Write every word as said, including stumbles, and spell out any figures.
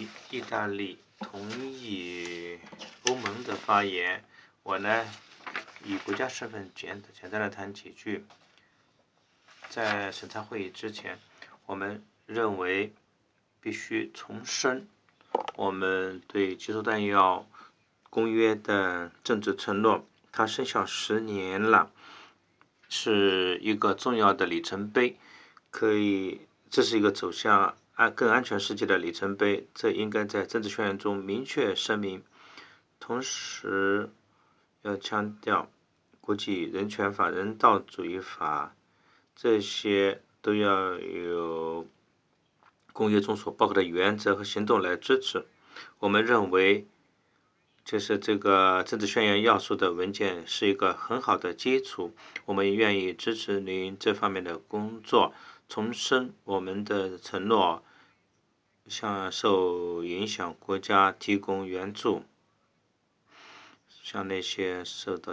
意意大利同意欧盟的发言，我呢以国家身份简简单的谈几句。在审查会议之前，我们认为必须重申我们对集中弹药公约的政治承诺，它生效十年了，是一个重要的里程碑，可以，这是一个走向安更安全世界的里程碑，这应该在政治宣言中明确声明。同时，要强调国际人权法、人道主义法，这些都要有公约中所包括的原则和行动来支持。我们认为，就是这个政治宣言要素的文件是一个很好的基础，我们愿意支持您这方面的工作，重申我们的承诺，向受影响国家提供援助，向那些受到